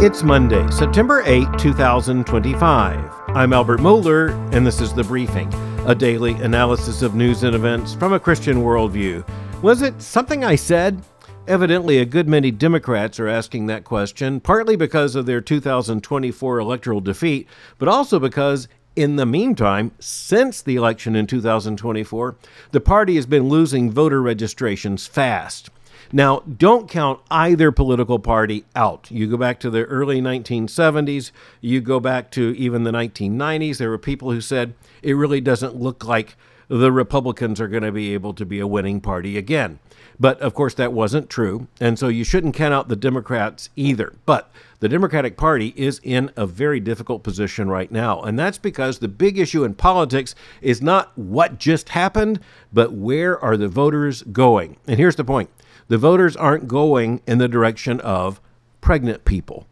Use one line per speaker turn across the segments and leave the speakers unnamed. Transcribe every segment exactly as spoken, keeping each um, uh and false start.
It's Monday, September eighth, two thousand twenty-five. I'm Albert Mohler, and this is The Briefing, a daily analysis of news and events from a Christian worldview. Was it something I said? Evidently, a good many Democrats are asking that question, partly because of their two thousand twenty-four electoral defeat, but also because in the meantime, since the election in two thousand twenty-four, the party has been losing voter registrations fast. Now, don't count either political party out. You go back to the early nineteen seventies, you go back to even the nineteen nineties, there were people who said it really doesn't look like the Republicans are going to be able to be a winning party again. But, of course, that wasn't true, and so you shouldn't count out the Democrats either. But the Democratic Party is in a very difficult position right now, and that's because the big issue in politics is not what just happened, but where are the voters going? And here's the point. The voters aren't going in the direction of pregnant people.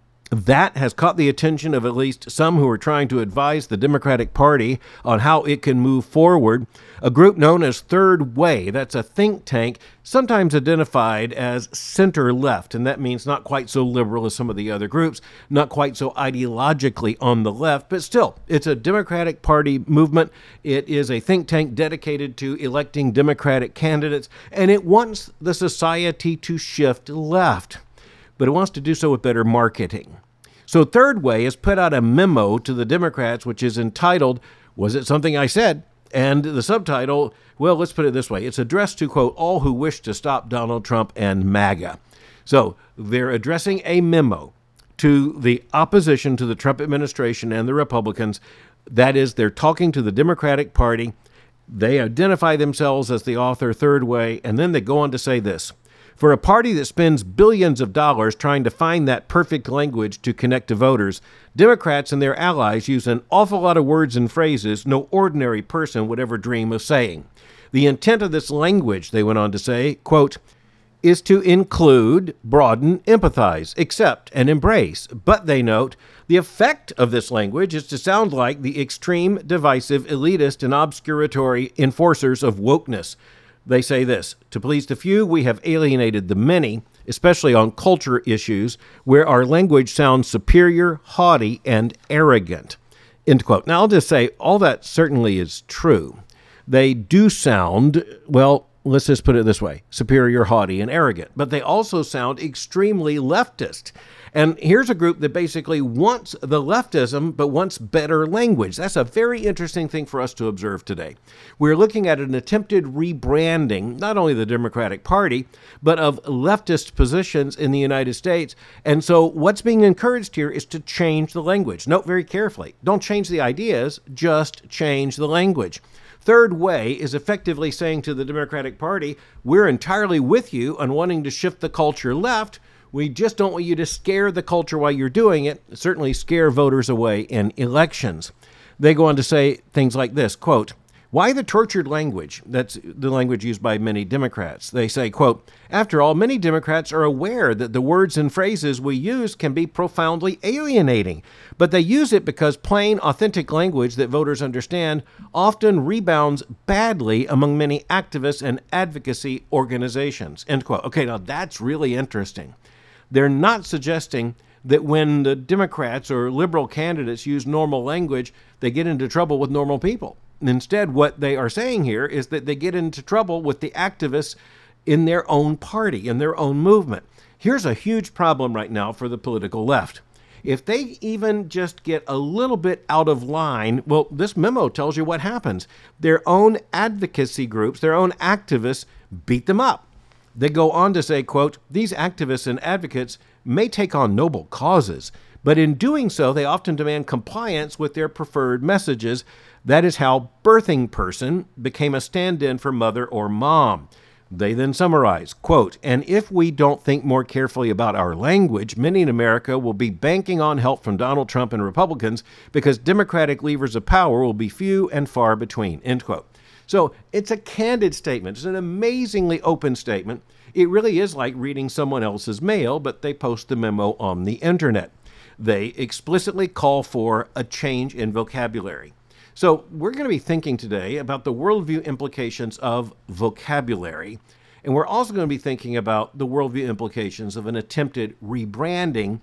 That has caught the attention of at least some who are trying to advise the Democratic Party on how it can move forward. A group known as Third Way, that's a think tank, sometimes identified as center-left, and that means not quite so liberal as some of the other groups, not quite so ideologically on the left, but still, it's a Democratic Party movement. It is a think tank dedicated to electing Democratic candidates, and it wants the society to shift left, but it wants to do so with better marketing. So Third Way has put out a memo to the Democrats, which is entitled, "Was It Something I Said?" And the subtitle, well, let's put it this way. It's addressed to, quote, all who wish to stop Donald Trump and MAGA. So they're addressing a memo to the opposition to the Trump administration and the Republicans. That is, they're talking to the Democratic Party. They identify themselves as the author, Third Way, and then they go on to say this. For a party that spends billions of dollars trying to find that perfect language to connect to voters, Democrats and their allies use an awful lot of words and phrases no ordinary person would ever dream of saying. The intent of this language, they went on to say, quote, is to include, broaden, empathize, accept, and embrace. But, they note, the effect of this language is to sound like the extreme, divisive, elitist, and obscuratory enforcers of wokeness. They say this, to please the few, we have alienated the many, especially on culture issues, where our language sounds superior, haughty, and arrogant. End quote. Now, I'll just say all that certainly is true. They do sound, well, let's just put it this way, superior, haughty, and arrogant. But they also sound extremely leftist. And here's a group that basically wants the leftism, but wants better language. That's a very interesting thing for us to observe today. We're looking at an attempted rebranding, not only the Democratic Party, but of leftist positions in the United States. And so what's being encouraged here is to change the language. Note very carefully, don't change the ideas, just change the language. Third Way is effectively saying to the Democratic Party, we're entirely with you on wanting to shift the culture left. We just don't want you to scare the culture while you're doing it, certainly scare voters away in elections. They go on to say things like this, quote, why the tortured language? That's the language used by many Democrats. They say, quote, after all, many Democrats are aware that the words and phrases we use can be profoundly alienating, but they use it because plain, authentic language that voters understand often rebounds badly among many activists and advocacy organizations, end quote. Okay, now that's really interesting. They're not suggesting that when the Democrats or liberal candidates use normal language, they get into trouble with normal people. Instead, what they are saying here is that they get into trouble with the activists in their own party, in their own movement. Here's a huge problem right now for the political left. If they even just get a little bit out of line, well, this memo tells you what happens. Their own advocacy groups, their own activists beat them up. They go on to say, quote, these activists and advocates may take on noble causes, but in doing so, they often demand compliance with their preferred messages. That is how birthing person became a stand-in for mother or mom. They then summarize, quote, and if we don't think more carefully about our language, many in America will be banking on help from Donald Trump and Republicans because Democratic levers of power will be few and far between, end quote. So it's a candid statement. It's an amazingly open statement. It really is like reading someone else's mail, but they post the memo on the internet. They explicitly call for a change in vocabulary. So we're going to be thinking today about the worldview implications of vocabulary, and we're also going to be thinking about the worldview implications of an attempted rebranding,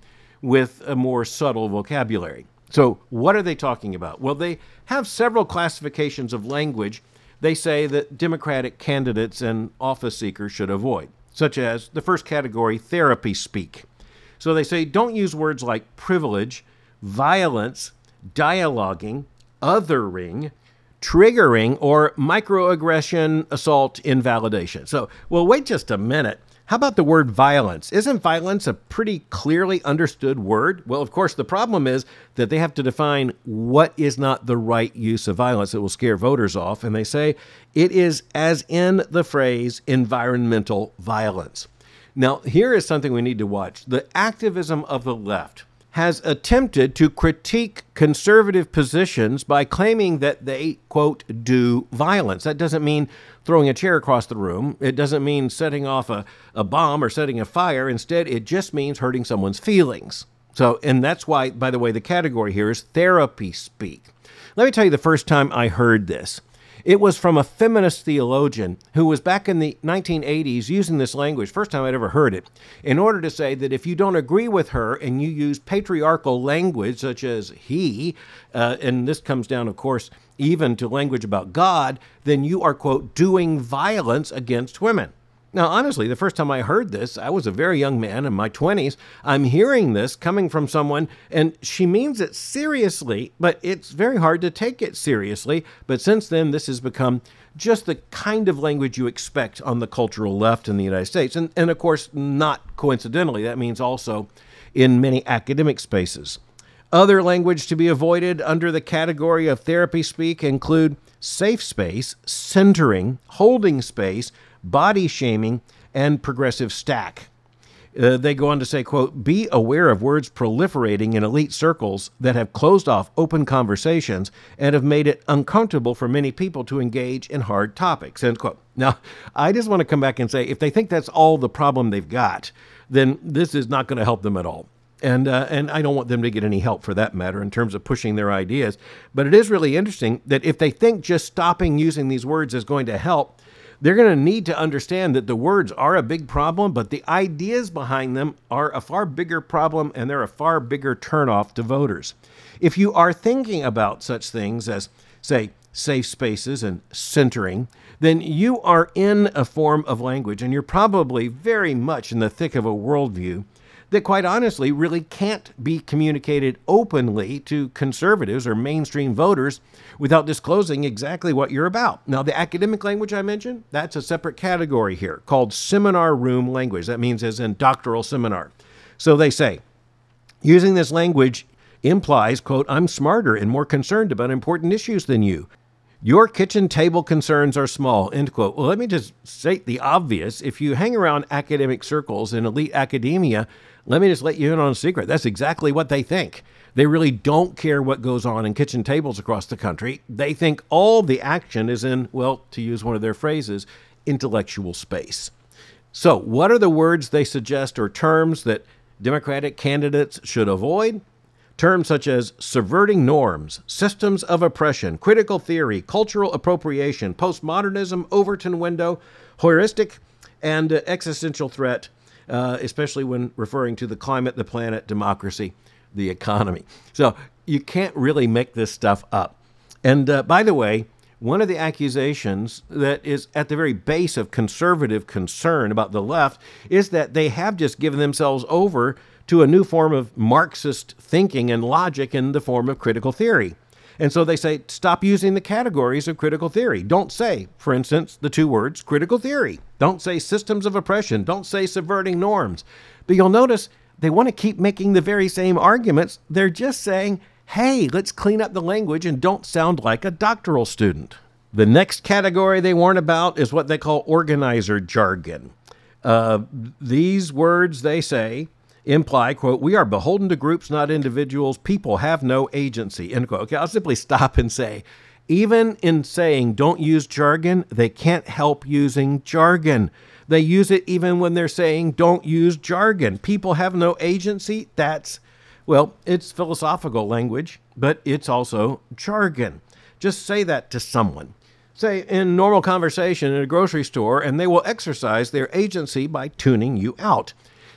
with a more subtle vocabulary. So what are they talking about? Well, they have several classifications of language they say that Democratic candidates and office seekers should avoid, such as the first category, therapy speak. So they say don't use words like privilege, violence, dialoguing, othering, triggering, or microaggression, assault, invalidation. So, well, wait just a minute. How about the word violence? Isn't violence a pretty clearly understood word? Well, of course, the problem is that they have to define what is not the right use of violence that will scare voters off. And they say it is as in the phrase environmental violence. Now, here is something we need to watch. The activism of the left has attempted to critique conservative positions by claiming that they, quote, do violence. That doesn't mean throwing a chair across the room. It doesn't mean setting off a, a bomb or setting a fire. Instead, it just means hurting someone's feelings. So, and that's why, by the way, the category here is therapy speak. Let me tell you the first time I heard this. It was from a feminist theologian who was back in the nineteen eighties using this language, first time I'd ever heard it, in order to say that if you don't agree with her and you use patriarchal language such as he, uh, and this comes down, of course, even to language about God, then you are, quote, doing violence against women. Now, honestly, the first time I heard this, I was a very young man in my twenties. I'm hearing this coming from someone, and she means it seriously, but it's very hard to take it seriously. But since then, this has become just the kind of language you expect on the cultural left in the United States. And, and of course, not coincidentally, that means also in many academic spaces. Other language to be avoided under the category of therapy speak include safe space, centering, holding space, body shaming, and progressive stack. Uh, they go on to say, quote, be aware of words proliferating in elite circles that have closed off open conversations and have made it uncomfortable for many people to engage in hard topics, end quote. Now, I just want to come back and say, if they think that's all the problem they've got, then this is not going to help them at all. And uh, and I don't want them to get any help for that matter in terms of pushing their ideas. But it is really interesting that if they think just stopping using these words is going to help, they're going to need to understand that the words are a big problem, but the ideas behind them are a far bigger problem, and they're a far bigger turnoff to voters. If you are thinking about such things as, say, safe spaces and centering, then you are in a form of language, and you're probably very much in the thick of a worldview that quite honestly really can't be communicated openly to conservatives or mainstream voters without disclosing exactly what you're about. Now, the academic language I mentioned, that's a separate category here called seminar room language. That means as in doctoral seminar. So they say, using this language implies, quote, I'm smarter and more concerned about important issues than you. Your kitchen table concerns are small, end quote. Well, let me just state the obvious. If you hang around academic circles in elite academia, let me just let you in on a secret. That's exactly what they think. They really don't care what goes on in kitchen tables across the country. They think all the action is in, well, to use one of their phrases, intellectual space. So what are the words they suggest or terms that Democratic candidates should avoid? Terms such as subverting norms, systems of oppression, critical theory, cultural appropriation, postmodernism, Overton window, heuristic, and uh, existential threat, uh, especially when referring to the climate, the planet, democracy, the economy. So you can't really make this stuff up. And uh, by the way, one of the accusations that is at the very base of conservative concern about the left is that they have just given themselves over to a new form of Marxist thinking and logic in the form of critical theory. And so they say, stop using the categories of critical theory. Don't say, for instance, the two words critical theory. Don't say systems of oppression. Don't say subverting norms. But you'll notice they want to keep making the very same arguments. They're just saying, hey, let's clean up the language and don't sound like a doctoral student. The next category they warn about is what they call organizer jargon. Uh, these words, they say, imply, quote, we are beholden to groups, not individuals. People have no agency, end quote. Okay, I'll simply stop and say, even in saying don't use jargon, they can't help using jargon. They use it even when they're saying don't use jargon. People have no agency. That's, well, it's philosophical language, but it's also jargon. Just say that to someone. Say in normal conversation in a grocery store, and they will exercise their agency by tuning you out.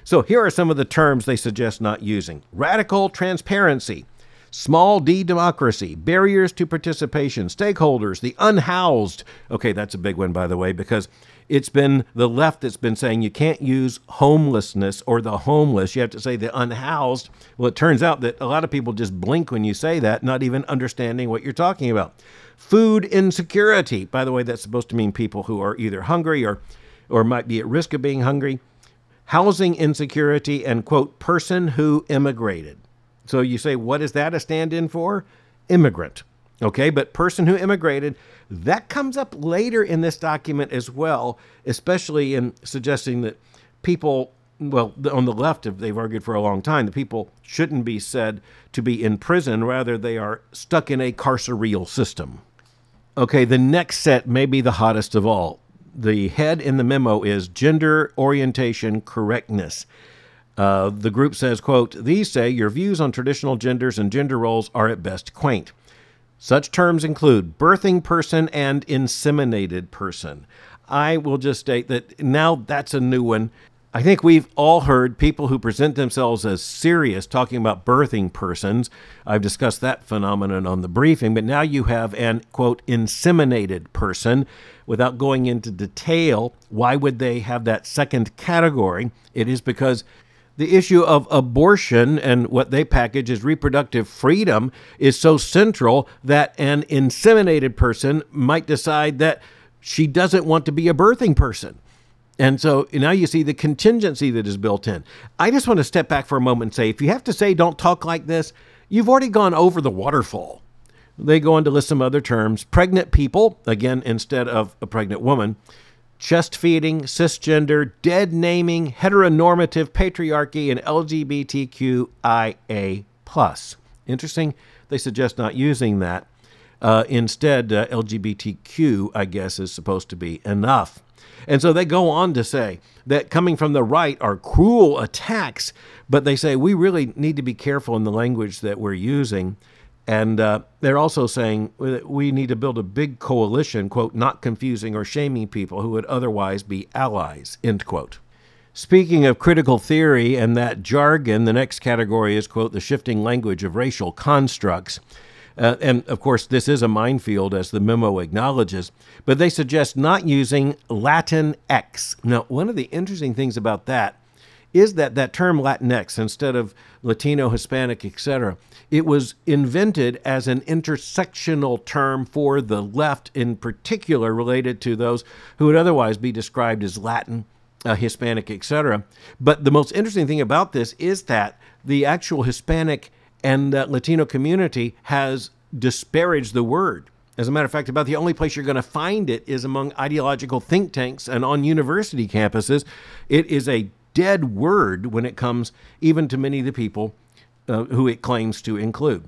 So here are some of the terms they suggest not using: radical transparency, small d democracy, barriers to participation, stakeholders, the unhoused. Okay, that's a big one, by the way, because it's been the left that's been saying you can't use homelessness or the homeless. You have to say the unhoused. Well, it turns out that a lot of people just blink when you say that, not even understanding what you're talking about. Food insecurity. By the way, that's supposed to mean people who are either hungry or, or might be at risk of being hungry. Housing insecurity and, quote, person who immigrated. So you say, what is that a stand-in for? Immigrant. Okay, but person who immigrated, that comes up later in this document as well, especially in suggesting that people, well, on the left, they've argued for a long time, that people shouldn't be said to be in prison, rather they are stuck in a carceral system. Okay, the next set may be the hottest of all. The head in the memo is gender orientation correctness. Uh, the group says, quote, these say your views on traditional genders and gender roles are at best quaint. Such terms include birthing person and inseminated person. I will just state that now that's a new one. I think we've all heard people who present themselves as serious talking about birthing persons. I've discussed that phenomenon on the briefing, but now you have an, quote, inseminated person. Without going into detail, why would they have that second category? It is because the issue of abortion and what they package as reproductive freedom is so central that an inseminated person might decide that she doesn't want to be a birthing person. And so now you see the contingency that is built in. I just want to step back for a moment and say, if you have to say don't talk like this, you've already gone over the waterfall. They go on to list some other terms. Pregnant people, again, instead of a pregnant woman. Chest feeding, cisgender, dead naming, heteronormative patriarchy, and L G B T Q I A plus. Interesting. They suggest not using that. Uh, instead, uh, L G B T Q, I guess, is supposed to be enough. And so they go on to say that coming from the right are cruel attacks, but they say we really need to be careful in the language that we're using. And uh, they're also saying we need to build a big coalition, quote, not confusing or shaming people who would otherwise be allies, end quote. Speaking of critical theory and that jargon, the next category is, quote, the shifting language of racial constructs. Uh, and, of course, this is a minefield, as the memo acknowledges, but they suggest not using Latin X. Now, one of the interesting things about that is that that term Latinx, instead of Latino, Hispanic, et cetera, it was invented as an intersectional term for the left, in particular related to those who would otherwise be described as Latin, uh, Hispanic, et cetera. But the most interesting thing about this is that the actual Hispanic and uh, Latino community has disparaged the word. As a matter of fact, about the only place you're going to find it is among ideological think tanks and on university campuses. It is a dead word when it comes even to many of the people uh, who it claims to include.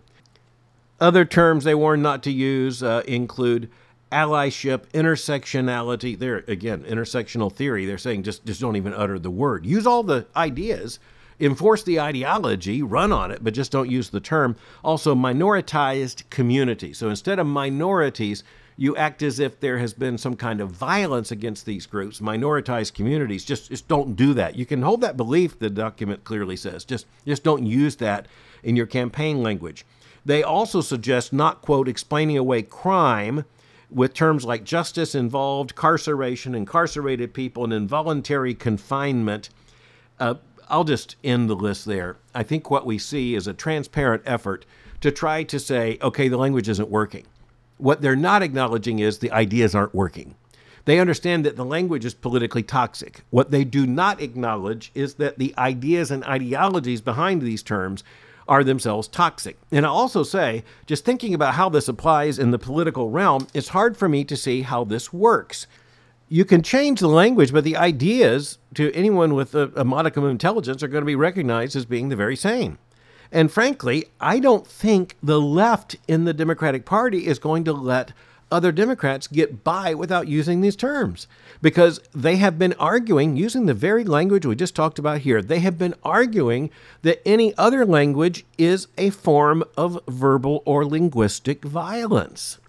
Other terms they warn not to use uh, include allyship, intersectionality. There, again, intersectional theory. They're saying just, just don't even utter the word. Use all the ideas, enforce the ideology, run on it, but just don't use the term. Also, minoritized community. So instead of minorities, you act as if there has been some kind of violence against these groups, minoritized communities. Just, just don't do that. You can hold that belief, the document clearly says. Just, just don't use that in your campaign language. They also suggest not, quote, explaining away crime with terms like justice involved, carceration, incarcerated people, and involuntary confinement. Uh, I'll just end the list there. I think what we see is a transparent effort to try to say, okay, the language isn't working. What they're not acknowledging is the ideas aren't working. They understand that the language is politically toxic. What they do not acknowledge is that the ideas and ideologies behind these terms are themselves toxic. And I'll also say, just thinking about how this applies in the political realm, it's hard for me to see how this works. You can change the language, but the ideas to anyone with a, a modicum of intelligence are going to be recognized as being the very same. And frankly, I don't think the left in the Democratic Party is going to let other Democrats get by without using these terms, because they have been arguing, using the very language we just talked about here, they have been arguing that any other language is a form of verbal or linguistic violence.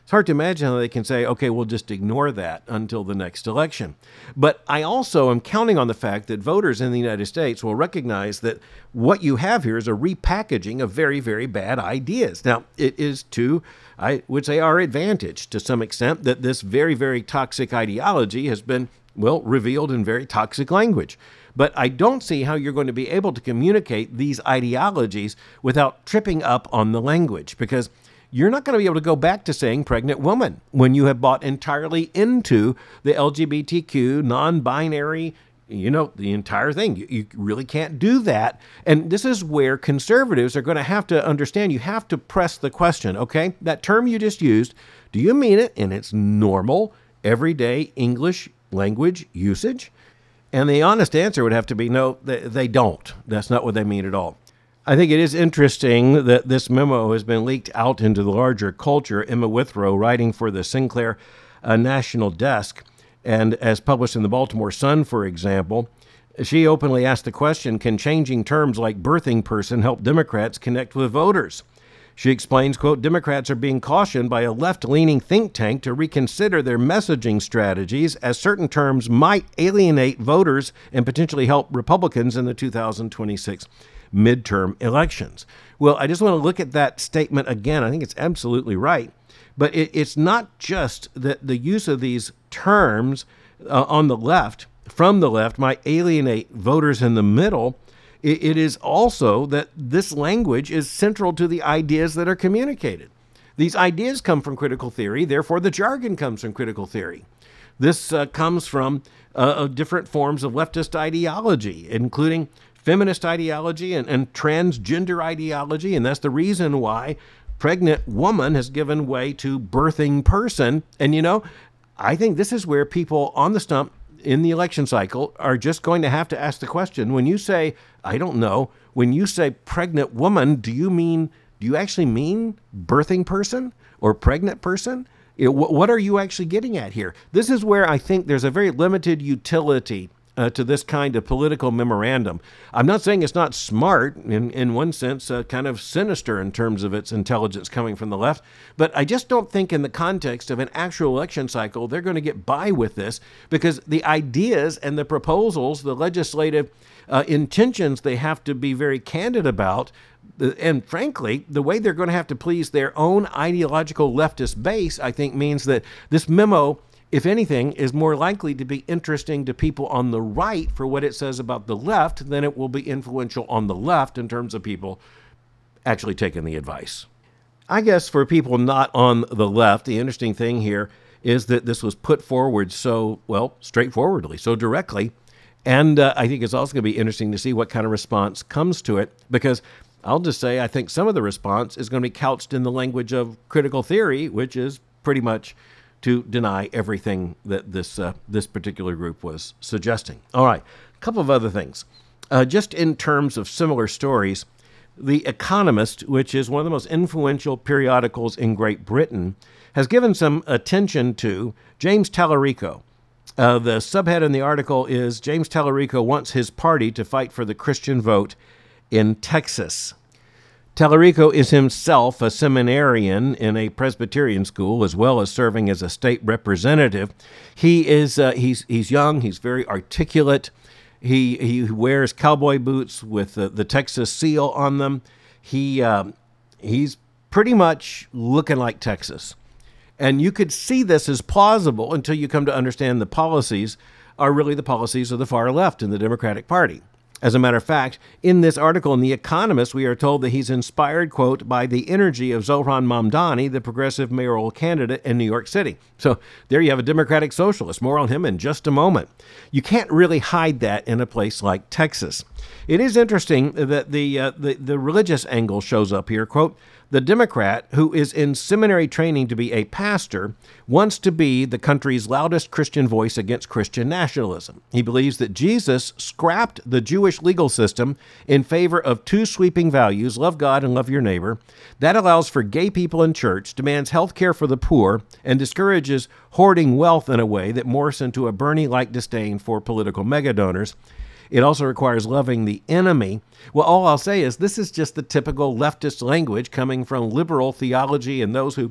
It's hard to imagine how they can say, okay, we'll just ignore that until the next election. But I also am counting on the fact that voters in the United States will recognize that what you have here is a repackaging of very, very bad ideas. Now, it is to, I would say, our advantage to some extent that this very, very toxic ideology has been, well, revealed in very toxic language. But I don't see how you're going to be able to communicate these ideologies without tripping up on the language, because you're not going to be able to go back to saying pregnant woman when you have bought entirely into the L G B T Q, non-binary, you know, the entire thing. You, you really can't do that. And this is where conservatives are going to have to understand. You have to press the question, okay, that term you just used, do you mean it in its normal, everyday English language usage? And the honest answer would have to be no, they, they don't. That's not what they mean at all. I think it is interesting that this memo has been leaked out into the larger culture. Emma Withrow, writing for the Sinclair uh, National Desk, and as published in the Baltimore Sun, for example, she openly asked the question, can changing terms like birthing person help Democrats connect with voters? She explains, quote, Democrats are being cautioned by a left-leaning think tank to reconsider their messaging strategies as certain terms might alienate voters and potentially help Republicans in the two thousand twenty-six midterm elections. Well, I just want to look at that statement again. I think it's absolutely right. But it, it's not just that the use of these terms uh, on the left, from the left, might alienate voters in the middle. It, it is also that this language is central to the ideas that are communicated. These ideas come from critical theory, therefore the jargon comes from critical theory. This uh, comes from uh, different forms of leftist ideology, including feminist ideology and, and transgender ideology, and that's the reason why pregnant woman has given way to birthing person. And, you know, I think this is where people on the stump in the election cycle are just going to have to ask the question, when you say, I don't know, when you say pregnant woman, do you mean, do you actually mean birthing person or pregnant person? You know, wh- what are you actually getting at here? This is where I think there's a very limited utility Uh, to this kind of political memorandum. I'm not saying it's not smart, in, in one sense, uh, kind of sinister in terms of its intelligence coming from the left, but I just don't think in the context of an actual election cycle they're going to get by with this, because the ideas and the proposals, the legislative uh, intentions they have to be very candid about, and frankly, the way they're going to have to please their own ideological leftist base, I think means that this memo, if anything, is more likely to be interesting to people on the right for what it says about the left than it will be influential on the left in terms of people actually taking the advice. I guess for people not on the left, the interesting thing here is that this was put forward so, well, straightforwardly, so directly. And uh, I think it's also going to be interesting to see what kind of response comes to it, because I'll just say I think some of the response is going to be couched in the language of critical theory, which is pretty much to deny everything that this uh, this particular group was suggesting. All right, a couple of other things. Uh, just in terms of similar stories, The Economist, which is one of the most influential periodicals in Great Britain, has given some attention to James Tallarico. Uh, the subhead in the article is, James Tallarico wants his party to fight for the Christian vote in Texas. Tallarico is himself a seminarian in a Presbyterian school, as well as serving as a state representative. He is uh, he's he's young. He's very articulate. He he wears cowboy boots with the, the Texas seal on them. He um, he's pretty much looking like Texas, and you could see this as plausible until you come to understand the policies are really the policies of the far left in the Democratic Party. As a matter of fact, in this article in The Economist, we are told that he's inspired, quote, by the energy of Zohran Mamdani, the progressive mayoral candidate in New York City. So there you have a Democratic socialist. More on him in just a moment. You can't really hide that in a place like Texas. It is interesting that the, uh, the, the religious angle shows up here, quote, the Democrat, who is in seminary training to be a pastor, wants to be the country's loudest Christian voice against Christian nationalism. He believes that Jesus scrapped the Jewish legal system in favor of two sweeping values, love God and love your neighbor. That allows for gay people in church, demands health care for the poor, and discourages hoarding wealth in a way that morphs into a Bernie-like disdain for political megadonors. It also requires loving the enemy. Well, all I'll say is this is just the typical leftist language coming from liberal theology and those who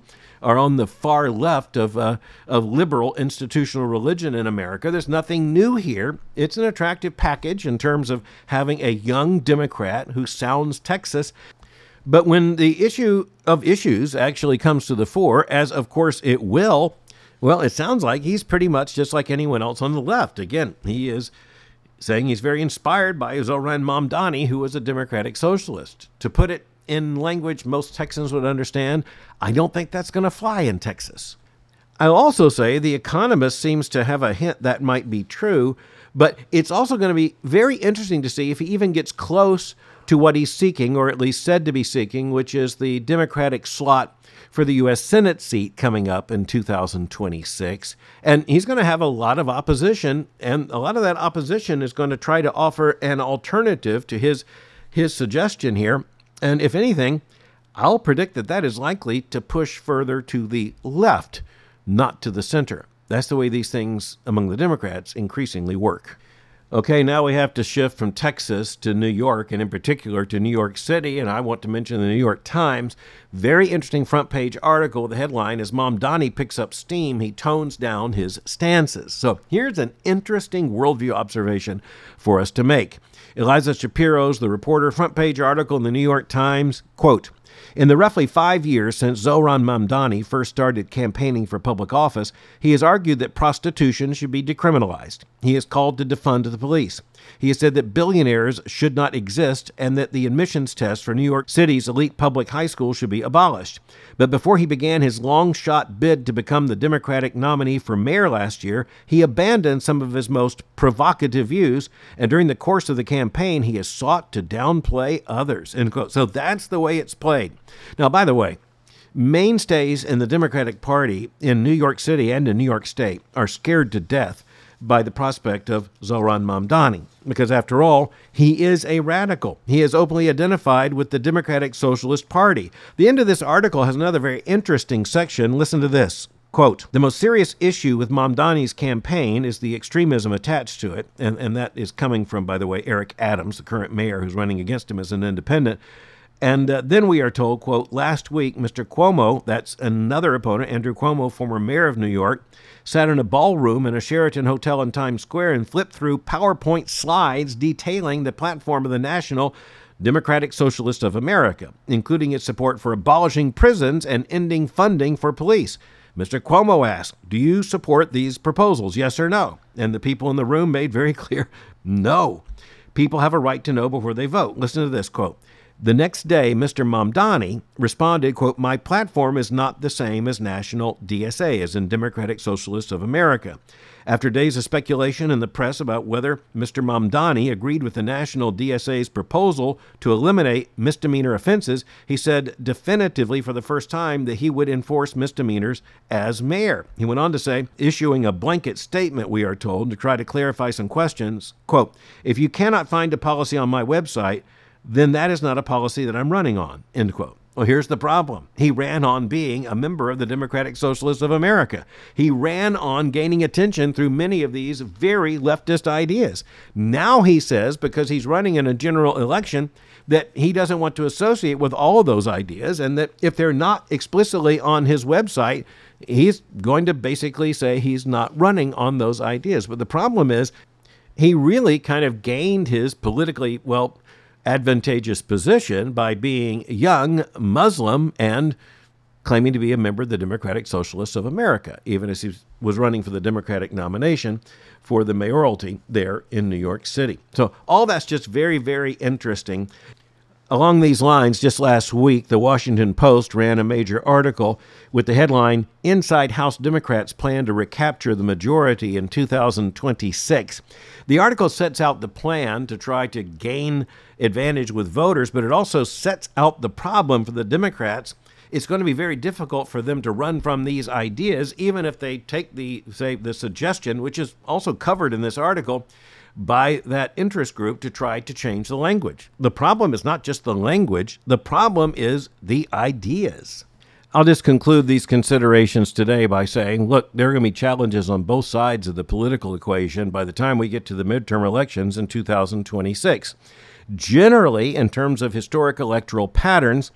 are on the far left of, uh, of liberal institutional religion in America. There's nothing new here. It's an attractive package in terms of having a young Democrat who sounds Texas. But when the issue of issues actually comes to the fore, as of course it will, well, it sounds like he's pretty much just like anyone else on the left. Again, he is saying he's very inspired by Zohran Mamdani, who was a Democratic socialist. To put it in language most Texans would understand, I don't think that's going to fly in Texas. I'll also say The Economist seems to have a hint that might be true, but it's also going to be very interesting to see if he even gets close to what he's seeking, or at least said to be seeking, which is the Democratic slot for the U S Senate seat coming up in two thousand twenty-six. And he's going to have a lot of opposition, and a lot of that opposition is going to try to offer an alternative to his, his suggestion here. And if anything, I'll predict that that is likely to push further to the left, not to the center. That's the way these things among the Democrats increasingly work. Okay, now we have to shift from Texas to New York, and in particular to New York City, and I want to mention the New York Times. Very interesting front page article. The headline is Mamdani picks up steam, he tones down his stances. So here's an interesting worldview observation for us to make. Eliza Shapiro's The Reporter front page article in the New York Times, quote, in the roughly five years since Zohran Mamdani first started campaigning for public office, he has argued that prostitution should be decriminalized. He has called to defund the police. He has said that billionaires should not exist and that the admissions test for New York City's elite public high school should be abolished. But before he began his long-shot bid to become the Democratic nominee for mayor last year, he abandoned some of his most provocative views, and during the course of the campaign, he has sought to downplay others. End quote. So that's the way it's played. Now, by the way, mainstays in the Democratic Party in New York City and in New York State are scared to death by the prospect of Zohran Mamdani, because after all, he is a radical. He is openly identified with the Democratic Socialist Party. The end of this article has another very interesting section. Listen to this. Quote, the most serious issue with Mamdani's campaign is the extremism attached to it, and, and that is coming from, by the way, Eric Adams, the current mayor who's running against him as an independent. And uh, then we are told, quote, last week, Mister Cuomo, that's another opponent, Andrew Cuomo, former mayor of New York, sat in a ballroom in a Sheraton hotel in Times Square and flipped through PowerPoint slides detailing the platform of the National Democratic Socialists of America, including its support for abolishing prisons and ending funding for police. Mister Cuomo asked, do you support these proposals, yes or no? And the people in the room made very clear, no. People have a right to know before they vote. Listen to this, quote, the next day, Mister Mamdani responded, quote, my platform is not the same as National D S A, as in Democratic Socialists of America. After days of speculation in the press about whether Mister Mamdani agreed with the National D S A's proposal to eliminate misdemeanor offenses, he said definitively for the first time that he would enforce misdemeanors as mayor. He went on to say, issuing a blanket statement, we are told, to try to clarify some questions, quote, if you cannot find a policy on my website, then that is not a policy that I'm running on, end quote. Well, here's the problem. He ran on being a member of the Democratic Socialists of America. He ran on gaining attention through many of these very leftist ideas. Now he says, because he's running in a general election, that he doesn't want to associate with all of those ideas, and that if they're not explicitly on his website, he's going to basically say he's not running on those ideas. But the problem is, he really kind of gained his politically, well, advantageous position by being young, Muslim, and claiming to be a member of the Democratic Socialists of America, even as he was running for the Democratic nomination for the mayoralty there in New York City. So all that's just very, very interesting. Along these lines, just last week, the Washington Post ran a major article with the headline, Inside House Democrats Plan to Recapture the Majority in two thousand twenty-six. The article sets out the plan to try to gain advantage with voters, but it also sets out the problem for the Democrats. It's going to be very difficult for them to run from these ideas, even if they take the, say, the suggestion, which is also covered in this article, by that interest group to try to change the language. The problem is not just the language. The problem is the ideas. I'll just conclude these considerations today by saying, look, there are going to be challenges on both sides of the political equation by the time we get to the midterm elections in two thousand twenty-six. Generally, in terms of historic electoral patterns,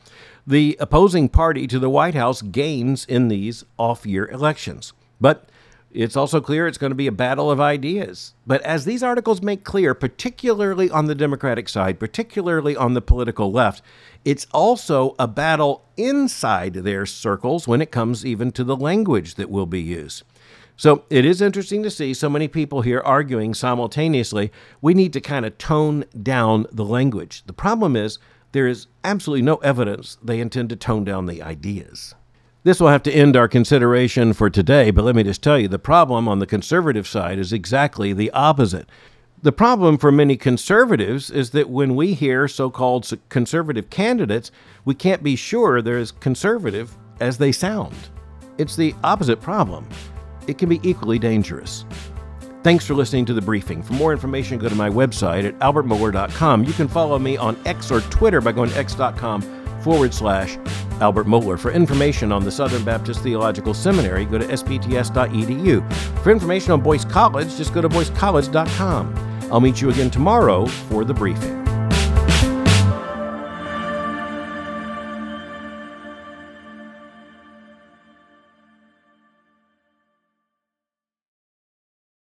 the opposing party to the White House gains in these off-year elections. But it's also clear it's going to be a battle of ideas. But as these articles make clear, particularly on the Democratic side, particularly on the political left, it's also a battle inside their circles when it comes even to the language that will be used. So it is interesting to see so many people here arguing simultaneously. We need to kind of tone down the language. The problem is there is absolutely no evidence they intend to tone down the ideas. This will have to end our consideration for today, but let me just tell you, the problem on the conservative side is exactly the opposite. The problem for many conservatives is that when we hear so-called conservative candidates, we can't be sure they're as conservative as they sound. It's the opposite problem. It can be equally dangerous. Thanks for listening to The Briefing. For more information, go to my website at albert mohler dot com. You can follow me on X or Twitter by going to x.com forward slash Albert Mohler. For information on the Southern Baptist Theological Seminary, go to s b t s dot e d u. For information on Boyce College, just go to boyce college dot com. I'll meet you again tomorrow for The Briefing.